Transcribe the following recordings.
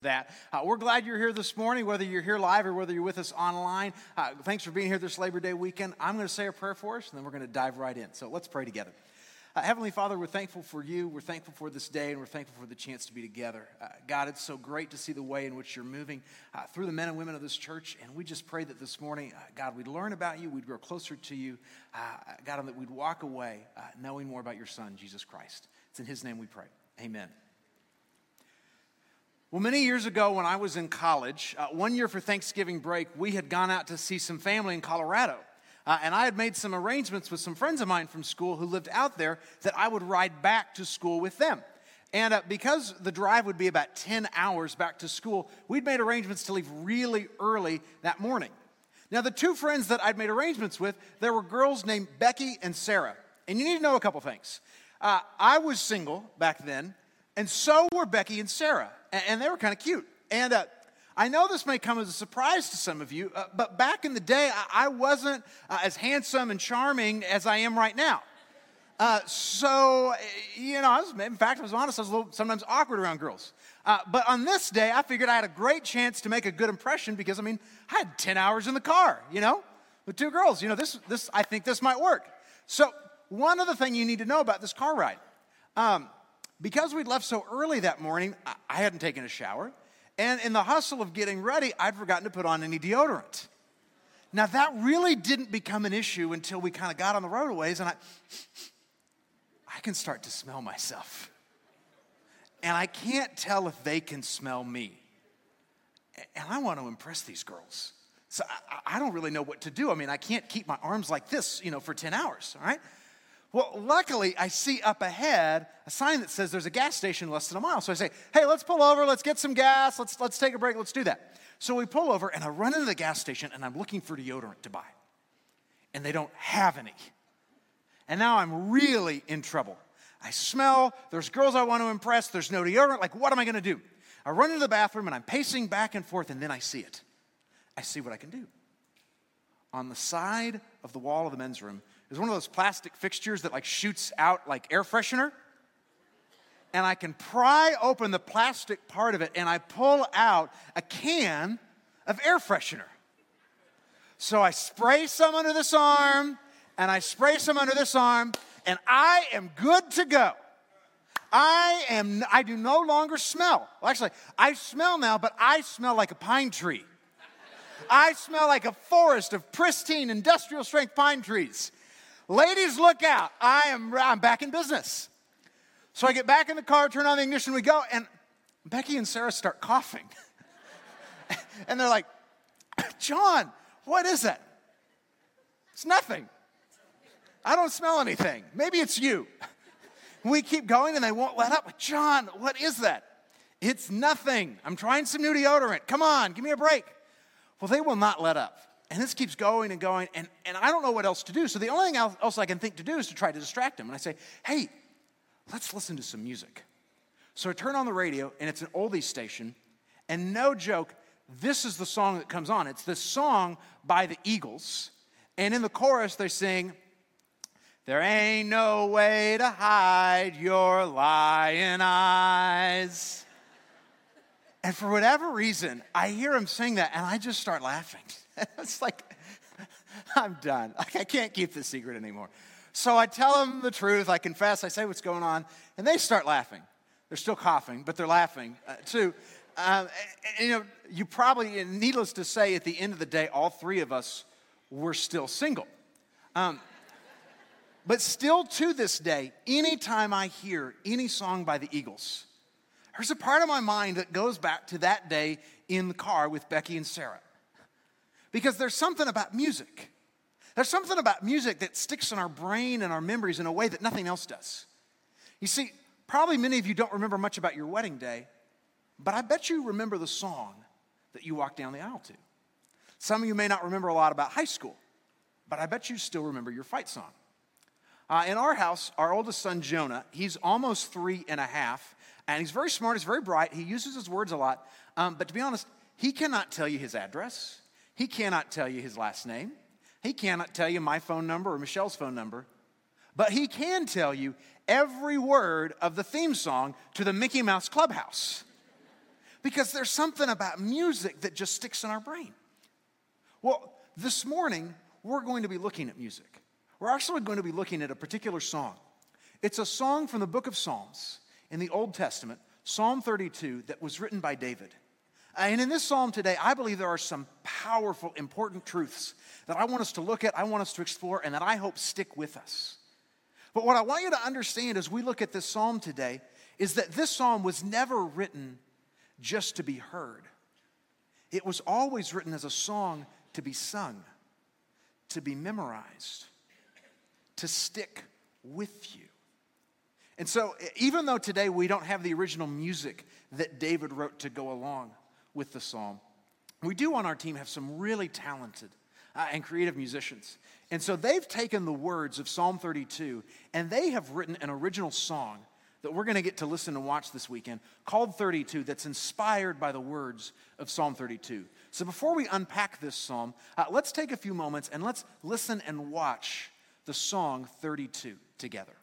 that. We're glad you're here this morning, whether you're here live or whether you're with us online. Thanks for being here this Labor Day weekend. I'm going to say a prayer for us, and then we're going to dive right in. So let's pray together. Heavenly Father, we're thankful for you. We're thankful for this day, and we're thankful for the chance to be together. God, it's so great to see the way in which you're moving through the men and women of this church, and we just pray that this morning, God, we'd learn about you, we'd grow closer to you, God, and that we'd walk away knowing more about your Son, Jesus Christ. It's in his name we pray. Amen. Well, many years ago when I was in college, one year for Thanksgiving break, we had gone out to see some family in Colorado. And I had made some arrangements with some friends of mine from school who lived out there that I would ride back to school with them. And because the drive would be about 10 hours back to school, we'd made arrangements to leave really early that morning. Now, the two friends that I'd made arrangements with, there were girls named Becky and Sarah. And you need to know a couple things. I was single back then, and so were Becky and Sarah. And they were kind of cute. And I know this may come as a surprise to some of you, but back in the day, I wasn't as handsome and charming as I am right now. So, in fact, I was honest, I was a little sometimes awkward around girls. But on this day, I figured I had a great chance to make a good impression because, I had 10 hours in the car, with two girls. This I think this might work. So, one other thing you need to know about this car ride. Because we'd left so early that morning, I hadn't taken a shower. And in the hustle of getting ready, I'd forgotten to put on any deodorant. Now, that really didn't become an issue until we kind of got on the road a ways, and I can start to smell myself. And I can't tell if they can smell me. And I want to impress these girls. So I don't really know what to do. I can't keep my arms like this, for 10 hours, all right? Well, luckily, I see up ahead a sign that says there's a gas station less than a mile. So I say, hey, let's pull over, let's get some gas, let's take a break, let's do that. So we pull over, and I run into the gas station, and I'm looking for deodorant to buy. And they don't have any. And now I'm really in trouble. I smell, there's girls I want to impress, there's no deodorant, what am I going to do? I run into the bathroom, and I'm pacing back and forth, and then I see it. I see what I can do. On the side of the wall of the men's room, there's one of those plastic fixtures that shoots out like air freshener. And I can pry open the plastic part of it and I pull out a can of air freshener. So I spray some under this arm and I spray some under this arm and I am good to go. I do no longer smell. Well, actually, I smell now, but I smell like a pine tree. I smell like a forest of pristine industrial strength pine trees. Ladies, look out. I'm back in business. So I get back in the car, turn on the ignition, we go, and Becky and Sarah start coughing. And they're like, John, what is that? It's nothing. I don't smell anything. Maybe it's you. We keep going and they won't let up. John, what is that? It's nothing. I'm trying some new deodorant. Come on, give me a break. Well, they will not let up. And this keeps going and going, and I don't know what else to do. So the only thing else I can think to do is to try to distract him. And I say, hey, let's listen to some music. So I turn on the radio, and it's an oldies station. And no joke, this is the song that comes on. It's this song by the Eagles. And in the chorus, they sing, there ain't no way to hide your lying eyes. And for whatever reason, I hear him sing that, and I just start laughing. It's I'm done. I can't keep this secret anymore. So I tell them the truth. I confess. I say what's going on. And they start laughing. They're still coughing, but they're laughing too. You probably, needless to say, at the end of the day, all three of us were still single. But still to this day, anytime I hear any song by the Eagles, there's a part of my mind that goes back to that day in the car with Becky and Sarah. Because there's something about music. There's something about music that sticks in our brain and our memories in a way that nothing else does. You see, probably many of you don't remember much about your wedding day, but I bet you remember the song that you walked down the aisle to. Some of you may not remember a lot about high school, but I bet you still remember your fight song. In our house, our oldest son, Jonah, he's almost 3.5, and he's very smart, he's very bright, he uses his words a lot, but to be honest, he cannot tell you his address. He cannot tell you his last name. He cannot tell you my phone number or Michelle's phone number. But he can tell you every word of the theme song to the Mickey Mouse Clubhouse. because there's something about music that just sticks in our brain. Well, this morning, we're going to be looking at music. We're actually going to be looking at a particular song. It's a song from the book of Psalms in the Old Testament, Psalm 32, that was written by David. And in this psalm today, I believe there are some powerful, important truths that I want us to look at, I want us to explore, and that I hope stick with us. But what I want you to understand as we look at this psalm today is that this psalm was never written just to be heard. It was always written as a song to be sung, to be memorized, to stick with you. And so even though today we don't have the original music that David wrote to go along with the psalm, we do on our team have some really talented and creative musicians. And so they've taken the words of Psalm 32 and they have written an original song that we're going to get to listen and watch this weekend called 32 that's inspired by the words of Psalm 32. So before we unpack this psalm, let's take a few moments and let's listen and watch the song 32 together.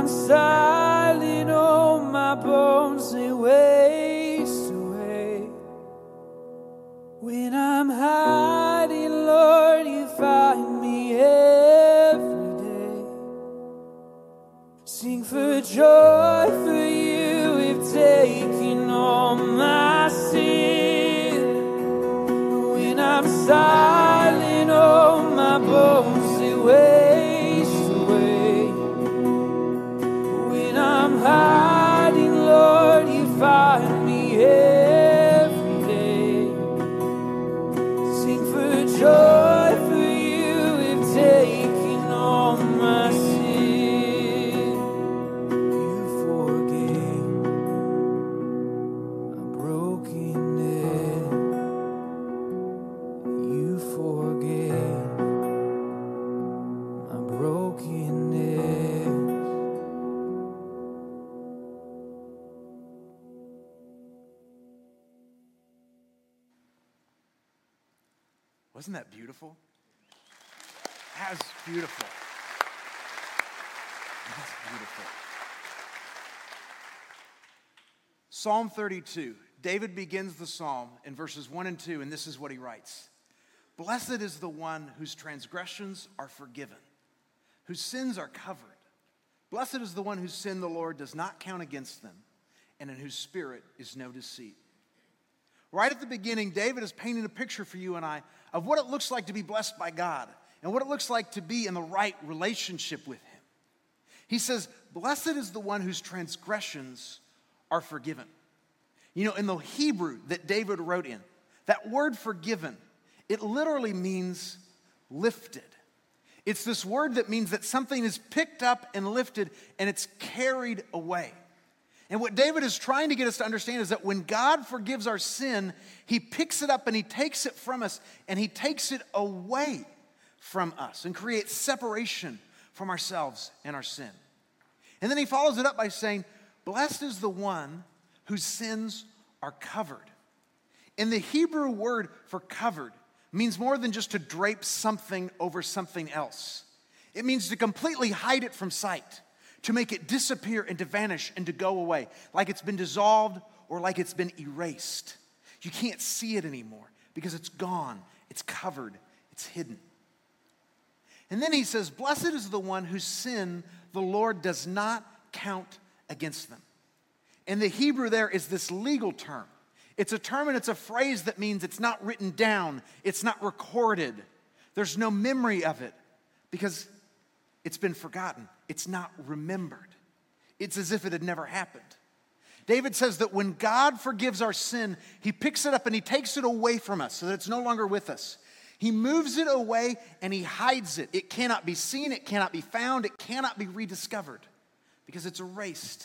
silent, all my bones they waste away. When I'm hiding, Lord, you find me every day. Sing for joy, for you have taken all my sin. When I'm silent, all my bones they waste away. When I'm hiding, Lord, you find me every day. Sing for joy, for you have taken all my sin. You forgave my brokenness. You forgave my brokenness. Wasn't that beautiful? That was beautiful. That's beautiful. Psalm 32. David begins the psalm in verses 1 and 2, and this is what he writes. Blessed is the one whose transgressions are forgiven, whose sins are covered. Blessed is the one whose sin the Lord does not count against them, and in whose spirit is no deceit. Right at the beginning, David is painting a picture for you and I of what it looks like to be blessed by God and what it looks like to be in the right relationship with Him. He says, blessed is the one whose transgressions are forgiven. You know, in the Hebrew that David wrote in, that word forgiven, it literally means lifted. It's this word that means that something is picked up and lifted and it's carried away. And what David is trying to get us to understand is that when God forgives our sin, He picks it up and He takes it from us and He takes it away from us and creates separation from ourselves and our sin. And then He follows it up by saying, blessed is the one whose sins are covered. And the Hebrew word for covered means more than just to drape something over something else. It means to completely hide it from sight, to make it disappear and to vanish and to go away, like it's been dissolved or like it's been erased. You can't see it anymore because it's gone, it's covered, it's hidden. And then he says, blessed is the one whose sin the Lord does not count against them. And the Hebrew there is this legal term. It's a term and it's a phrase that means it's not written down, it's not recorded. There's no memory of it because it's been forgotten. It's not remembered. It's as if it had never happened. David says that when God forgives our sin, He picks it up and He takes it away from us so that it's no longer with us. He moves it away and He hides it. It cannot be seen, it cannot be found, it cannot be rediscovered because it's erased.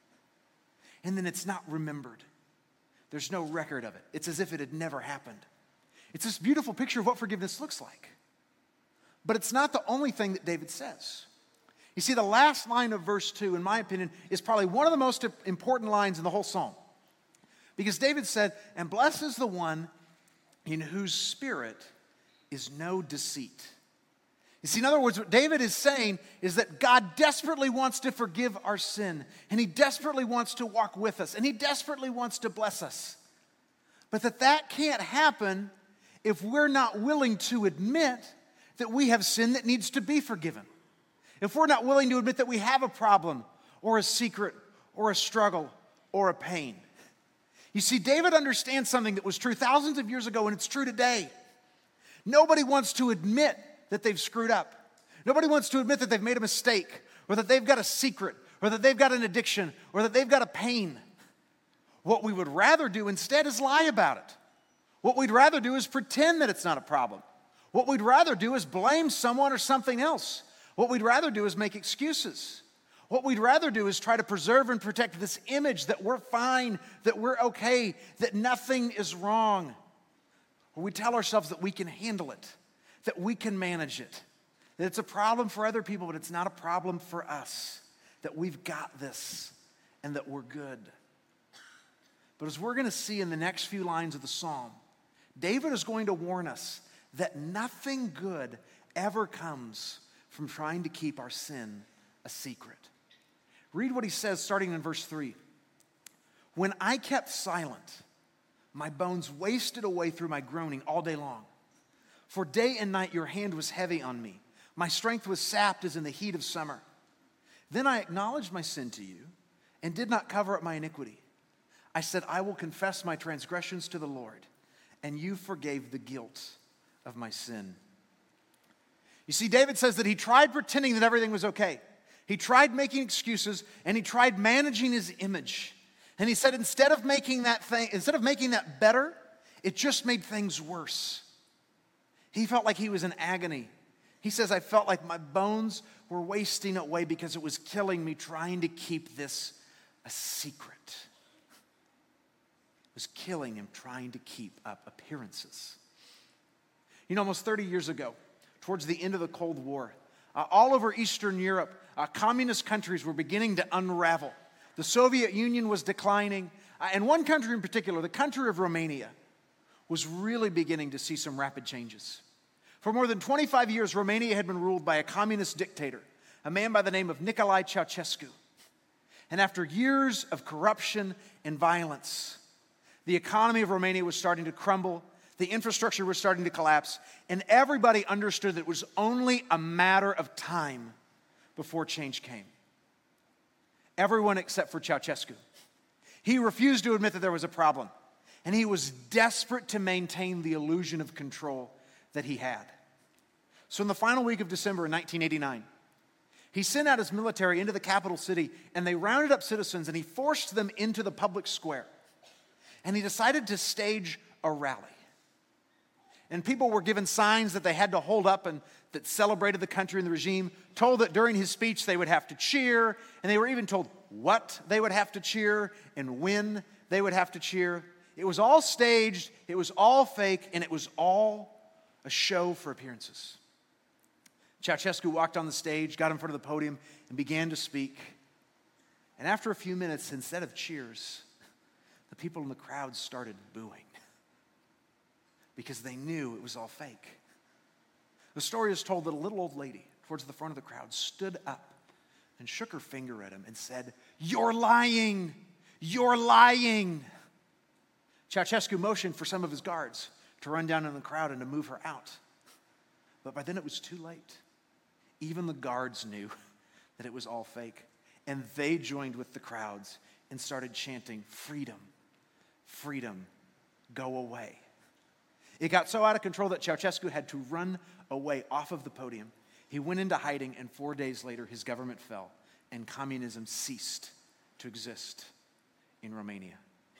And then it's not remembered. There's no record of it. It's as if it had never happened. It's this beautiful picture of what forgiveness looks like. But it's not the only thing that David says. You see, the last line of verse 2, in my opinion, is probably one of the most important lines in the whole psalm. Because David said, and blessed is the one in whose spirit is no deceit. You see, in other words, what David is saying is that God desperately wants to forgive our sin, and He desperately wants to walk with us, and He desperately wants to bless us. But that can't happen if we're not willing to admit that we have sin that needs to be forgiven. If we're not willing to admit that we have a problem or a secret or a struggle or a pain. You see, David understands something that was true thousands of years ago and it's true today. Nobody wants to admit that they've screwed up. Nobody wants to admit that they've made a mistake or that they've got a secret or that they've got an addiction or that they've got a pain. What we would rather do instead is lie about it. What we'd rather do is pretend that it's not a problem. What we'd rather do is blame someone or something else. What we'd rather do is make excuses. What we'd rather do is try to preserve and protect this image that we're fine, that we're okay, that nothing is wrong. Or we tell ourselves that we can handle it, that we can manage it, that it's a problem for other people, but it's not a problem for us, that we've got this and that we're good. But as we're going to see in the next few lines of the psalm, David is going to warn us that nothing good ever comes from trying to keep our sin a secret. Read what he says starting in verse 3. When I kept silent, my bones wasted away through my groaning all day long. For day and night your hand was heavy on me. My strength was sapped as in the heat of summer. Then I acknowledged my sin to you and did not cover up my iniquity. I said, I will confess my transgressions to the Lord, and you forgave the guilt of my sin. You see, David says that he tried pretending that everything was okay. He tried making excuses, and he tried managing his image. And he said instead of making that better, it just made things worse. He felt like he was in agony. He says, I felt like my bones were wasting away because it was killing me trying to keep this a secret. It was killing him trying to keep up appearances. You know, almost 30 years ago, towards the end of the Cold War, all over Eastern Europe, communist countries were beginning to unravel. The Soviet Union was declining, and one country in particular, the country of Romania, was really beginning to see some rapid changes. For more than 25 years, Romania had been ruled by a communist dictator, a man by the name of Nicolae Ceausescu. And after years of corruption and violence, the economy of Romania was starting to crumble, the infrastructure was starting to collapse, and everybody understood that it was only a matter of time before change came. Everyone except for Ceausescu. He refused to admit that there was a problem, and he was desperate to maintain the illusion of control that he had. So in the final week of December in 1989, he sent out his military into the capital city, and they rounded up citizens, and he forced them into the public square. And he decided to stage a rally. And people were given signs that they had to hold up and that celebrated the country and the regime, told that during his speech they would have to cheer, and they were even told what they would have to cheer and when they would have to cheer. It was all staged, it was all fake, and it was all a show for appearances. Ceausescu walked on the stage, got in front of the podium, and began to speak. And after a few minutes, instead of cheers, the people in the crowd started booing because they knew it was all fake. The story is told that a little old lady towards the front of the crowd stood up and shook her finger at him and said, "You're lying! You're lying!" Ceausescu motioned for some of his guards to run down in the crowd and to move her out. But by then it was too late. Even the guards knew that it was all fake. And they joined with the crowds and started chanting, "Freedom, freedom, go away." It got so out of control that Ceausescu had to run away off of the podium. He went into hiding, and 4 days later his government fell and communism ceased to exist in Romania.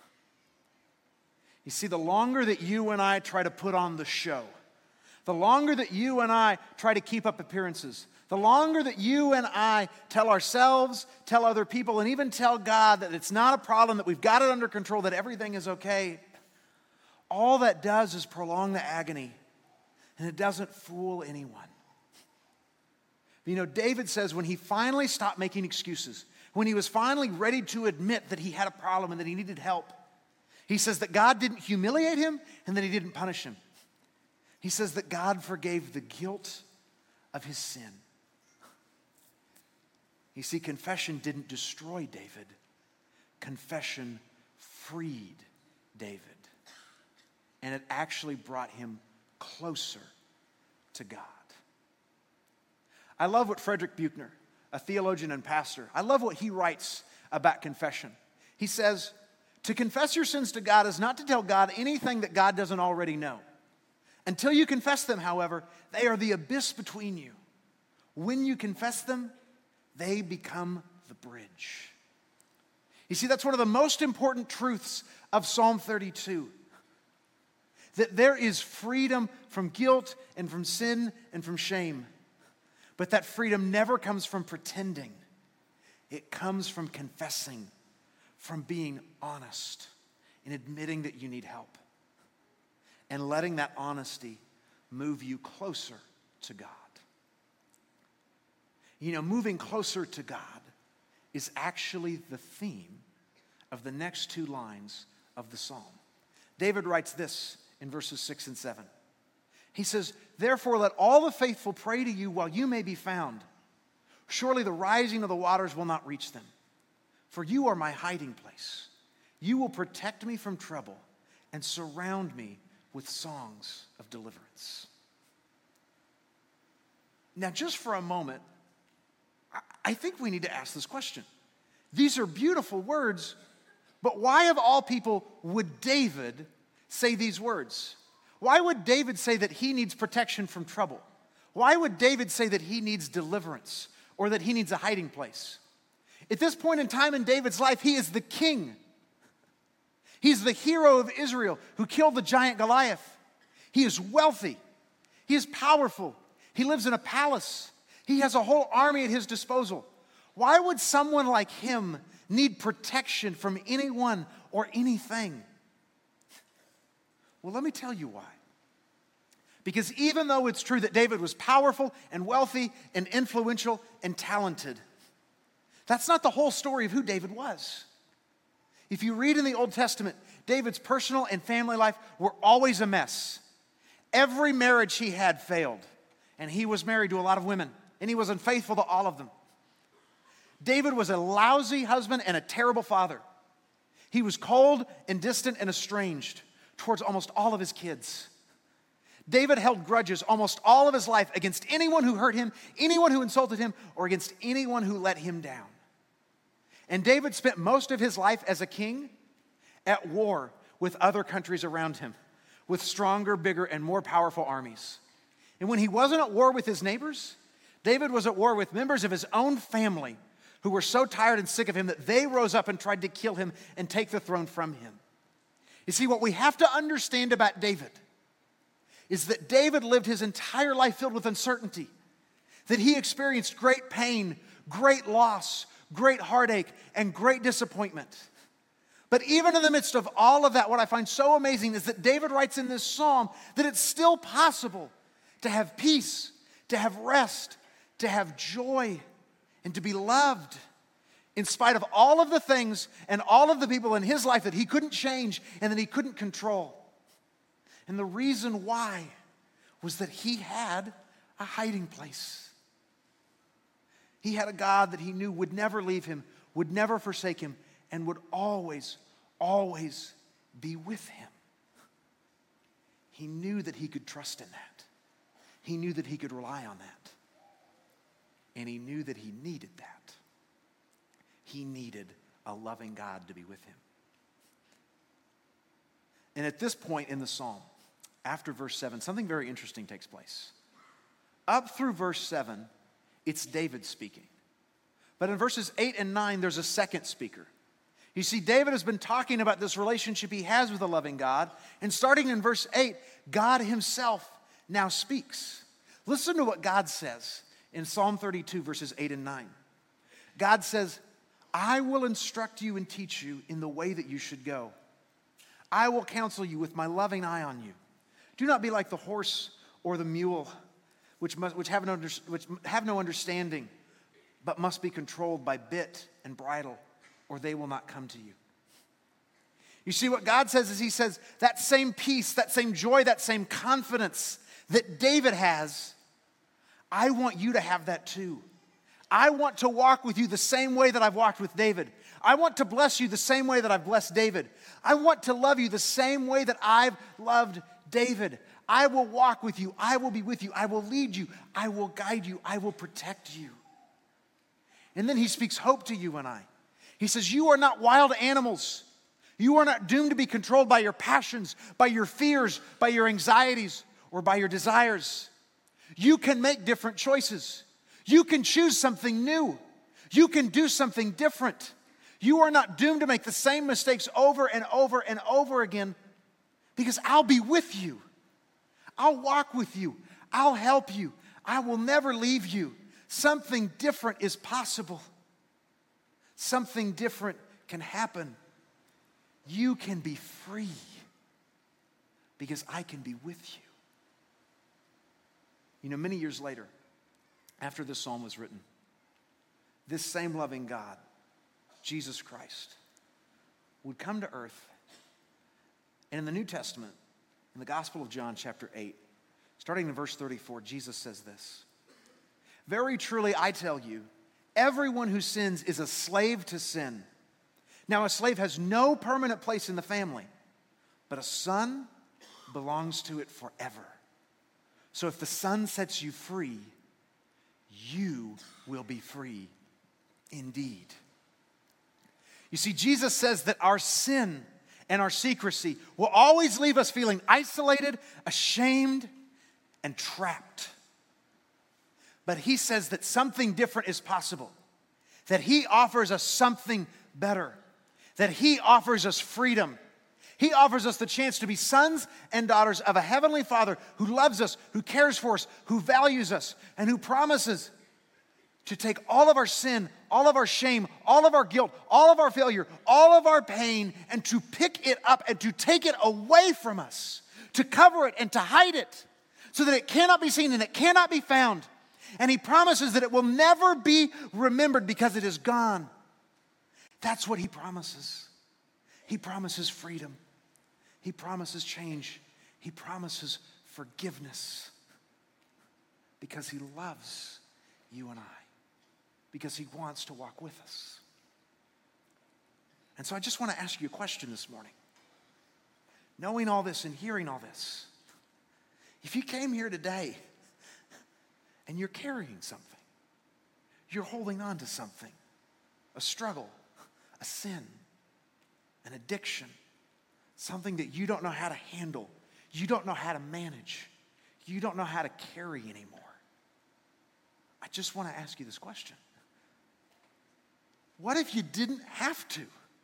You see, the longer that you and I try to put on the show, the longer that you and I try to keep up appearances, the longer that you and I tell ourselves, tell other people, and even tell God that it's not a problem, that we've got it under control, that everything is okay, all that does is prolong the agony, and it doesn't fool anyone. You know, David says when he finally stopped making excuses, when he was finally ready to admit that he had a problem and that he needed help, he says that God didn't humiliate him and that he didn't punish him. He says that God forgave the guilt of his sin. You see, confession didn't destroy David. Confession freed David. And it actually brought him closer to God. I love what Frederick Buechner, a theologian and pastor, I love what he writes about confession. He says, to confess your sins to God is not to tell God anything that God doesn't already know. Until you confess them, however, they are the abyss between you. When you confess them, they become the bridge. You see, that's one of the most important truths of Psalm 32. That there is freedom from guilt and from sin and from shame. But that freedom never comes from pretending. It comes from confessing, from being honest, and admitting that you need help. And letting that honesty move you closer to God. You know, moving closer to God is actually the theme of the next two lines of the psalm. David writes this in verses 6 and 7. He says, therefore let all the faithful pray to you while you may be found. Surely the rising of the waters will not reach them. For you are my hiding place. You will protect me from trouble and surround me with songs of deliverance. Now, just for a moment, I think we need to ask this question. These are beautiful words, but why of all people would David say these words? Why would David say that he needs protection from trouble? Why would David say that he needs deliverance or that he needs a hiding place? At this point in time in David's life, he is the king. He's the hero of Israel who killed the giant Goliath. He is wealthy. He is powerful. He lives in a palace. He has a whole army at his disposal. Why would someone like him need protection from anyone or anything? Well, let me tell you why. Because even though it's true that David was powerful and wealthy and influential and talented, that's not the whole story of who David was. If you read in the Old Testament, David's personal and family life were always a mess. Every marriage he had failed, and he was married to a lot of women, and he was unfaithful to all of them. David was a lousy husband and a terrible father. He was cold and distant and estranged towards almost all of his kids. David held grudges almost all of his life against anyone who hurt him, anyone who insulted him, or against anyone who let him down. And David spent most of his life as a king at war with other countries around him, with stronger, bigger, and more powerful armies. And when he wasn't at war with his neighbors, David was at war with members of his own family who were so tired and sick of him that they rose up and tried to kill him and take the throne from him. You see, what we have to understand about David is that David lived his entire life filled with uncertainty, that he experienced great pain, great loss, great heartache, and great disappointment. But even in the midst of all of that, what I find so amazing is that David writes in this psalm that it's still possible to have peace, to have rest, to have joy, and to be loved in spite of all of the things and all of the people in his life that he couldn't change and that he couldn't control. And the reason why was that he had a hiding place. He had a God that he knew would never leave him, would never forsake him, and would always, always be with him. He knew that he could trust in that. He knew that he could rely on that. And he knew that he needed that. He needed a loving God to be with him. And at this point in the psalm, after verse 7, something very interesting takes place. Up through verse 7, it's David speaking. But in verses 8 and 9, there's a second speaker. You see, David has been talking about this relationship he has with a loving God. And starting in verse 8, God himself now speaks. Listen to what God says in Psalm 32, verses 8 and 9. God says, I will instruct you and teach you in the way that you should go. I will counsel you with my loving eye on you. Do not be like the horse or the mule, which have no understanding, but must be controlled by bit and bridle, or they will not come to you. You see, what God says is he says, that same peace, that same joy, that same confidence that David has, I want you to have that too. I want to walk with you the same way that I've walked with David. I want to bless you the same way that I've blessed David. I want to love you the same way that I've loved David. I will walk with you. I will be with you. I will lead you. I will guide you. I will protect you. And then he speaks hope to you and I. He says, you are not wild animals. You are not doomed to be controlled by your passions, by your fears, by your anxieties, or by your desires. You can make different choices. You can choose something new. You can do something different. You are not doomed to make the same mistakes over and over and over again, because I'll be with you. I'll walk with you. I'll help you. I will never leave you. Something different is possible. Something different can happen. You can be free because I can be with you. You know, many years later, after this psalm was written, this same loving God, Jesus Christ, would come to earth. And in the New Testament, in the Gospel of John, chapter 8, starting in verse 34, Jesus says this, very truly I tell you, everyone who sins is a slave to sin. Now, a slave has no permanent place in the family, but a son belongs to it forever. So if the Son sets you free, you will be free indeed. You see, Jesus says that our sin and our secrecy will always leave us feeling isolated, ashamed, and trapped. But he says that something different is possible, that he offers us something better, that he offers us freedom. He offers us the chance to be sons and daughters of a heavenly Father who loves us, who cares for us, who values us, and who promises to take all of our sin, all of our shame, all of our guilt, all of our failure, all of our pain, and to pick it up and to take it away from us, to cover it and to hide it so that it cannot be seen and it cannot be found. And he promises that it will never be remembered because it is gone. That's what he promises. He promises freedom. He promises change. He promises forgiveness because he loves you and I, because he wants to walk with us. And so I just want to ask you a question this morning. Knowing all this and hearing all this, if you came here today and you're carrying something, you're holding on to something, a struggle, a sin, an addiction, something that you don't know how to handle, you don't know how to manage, you don't know how to carry anymore, I just want to ask you this question. What if you didn't have to?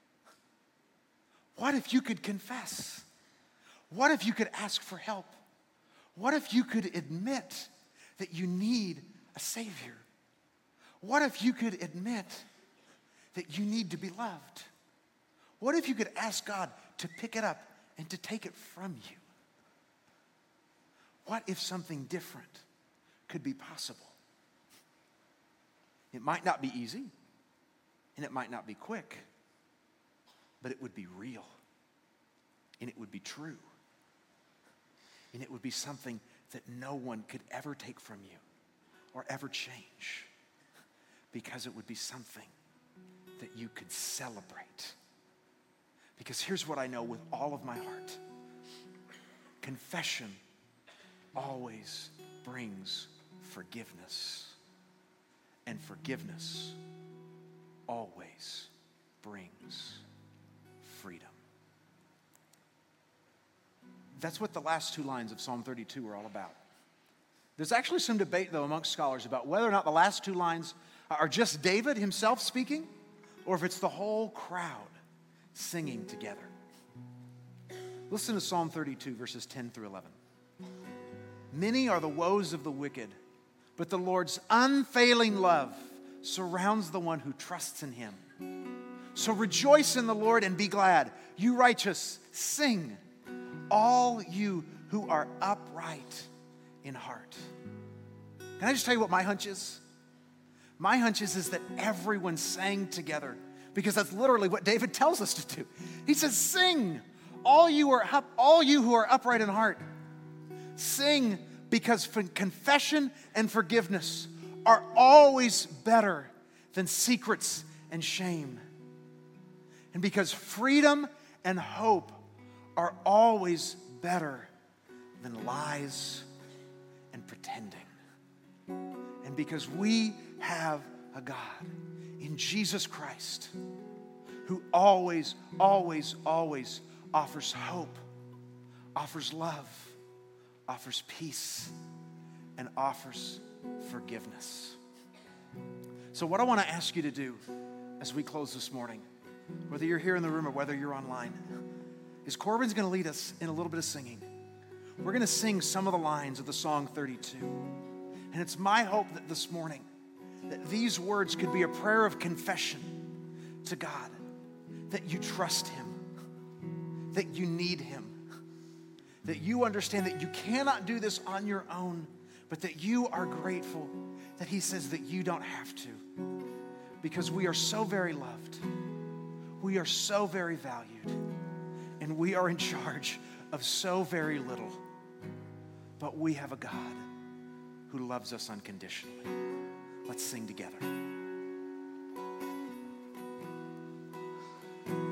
What if you could confess? What if you could ask for help? What if you could admit that you need a Savior? What if you could admit that you need to be loved? What if you could ask God to pick it up and to take it from you? What if something different could be possible? It might not be easy, and it might not be quick, but it would be real, and it would be true, and it would be something that no one could ever take from you or ever change, because it would be something that you could celebrate. Because here's what I know with all of my heart. Confession always brings forgiveness. And forgiveness always brings freedom. That's what the last two lines of Psalm 32 are all about. There's actually some debate, though, amongst scholars about whether or not the last two lines are just David himself speaking, or if it's the whole crowd singing together. Listen to Psalm 32, verses 10 through 11. Many are the woes of the wicked, but the Lord's unfailing love surrounds the one who trusts in him. So rejoice in the Lord and be glad. You righteous, sing. All you who are upright in heart. Can I just tell you what my hunch is? My hunch is that everyone sang together, because that's literally what David tells us to do. He says, sing, all you who are upright in heart. Sing, because confession and forgiveness are always better than secrets and shame. And because freedom and hope are always better than lies and pretending. And because we have a God in Jesus Christ who always, always, always offers hope, offers love, offers peace, and offers forgiveness. So what I want to ask you to do as we close this morning, whether you're here in the room or whether you're online, is Corbin's going to lead us in a little bit of singing. We're going to sing some of the lines of the song 32. And it's my hope that this morning, that these words could be a prayer of confession to God, that you trust him, that you need him, that you understand that you cannot do this on your own, but that you are grateful that he says that you don't have to, because we are so very loved, we are so very valued, and we are in charge of so very little, but we have a God who loves us unconditionally. Let's sing together.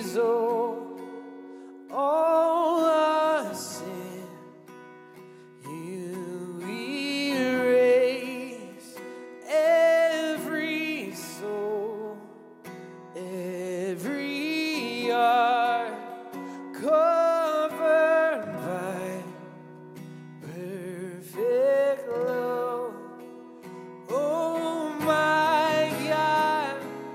soul, all our sin you erase. Every soul, every heart covered by perfect love. Oh my God,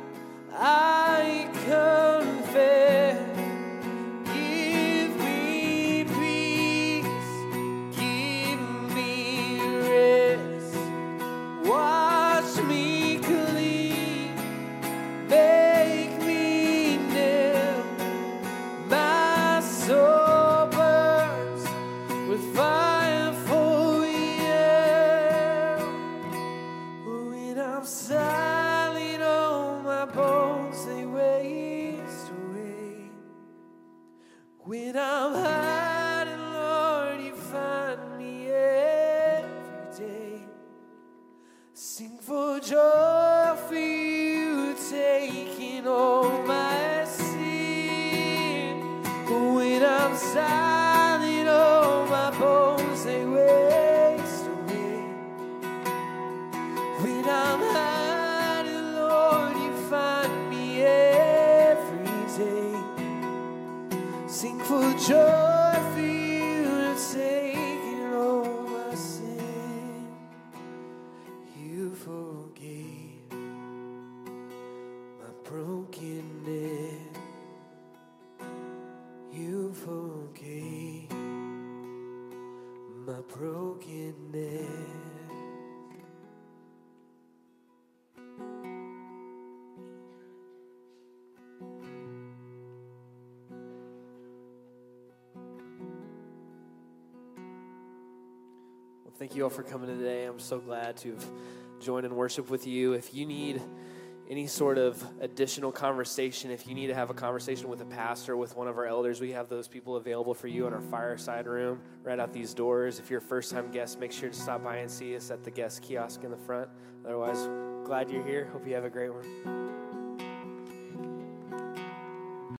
I confess. Give me peace, give me rest. Wash me clean, make me new. My soul burns with fire for you. When I'm silent, all my bones they waste away. When I'm hiding, Lord, you find me every day. Sing for joy for you taking all my sin. When I'm silent, all my bones they waste away. When I'm hiding, Lord, you find me every day. Sing for joy for you taking all my sin. You forgave my brokenness. You forgave my brokenness. Well, thank you all for coming today. I'm so glad to have joined in worship with you. If you need any sort of additional conversation, if you need to have a conversation with a pastor, with one of our elders, we have those people available for you in our fireside room right out these doors. If you're a first-time guest, make sure to stop by and see us at the guest kiosk in the front. Otherwise, glad you're here. Hope you have a great one.